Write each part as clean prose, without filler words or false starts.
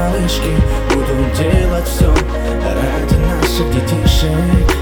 малышки. Буду делать все ради наших детишек.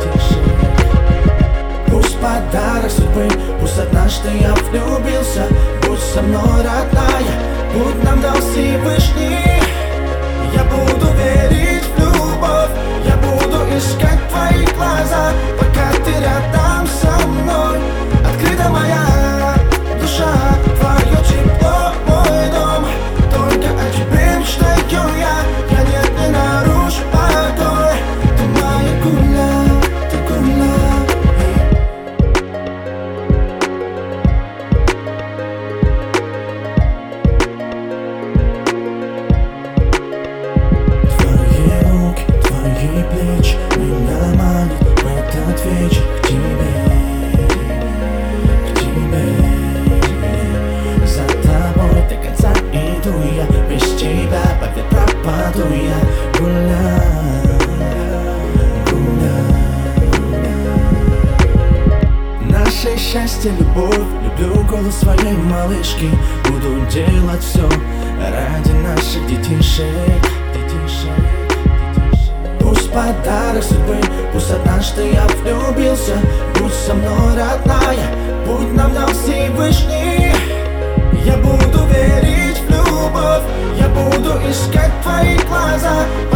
Пусть подарок судьбы, пусть однажды я влюбился. Будь со мной, родная, будь нам дал Всевышний. Я буду верить в любовь, я буду искать твои глаза, пока ты рядом со мной. Открыта моя душа, твое тепло, мой дом. Только о тебе мечтаю я нет, не нарушу покой. Ты моя гуля, ты гуля. Плечи меня манит в этот вечер к тебе, к тебе. За тобой до конца иду я, без тебя по ветрам паду я. Гуляй, гуляй. Наше счастье, любовь, люблю голос своей малышки. Буду делать все ради наших детишек. Пусть подарок судьбы, пусть однажды я влюбился. Будь со мной, родная, будь нам дал Всевышний. Я буду верить в любовь, я буду искать твои глаза.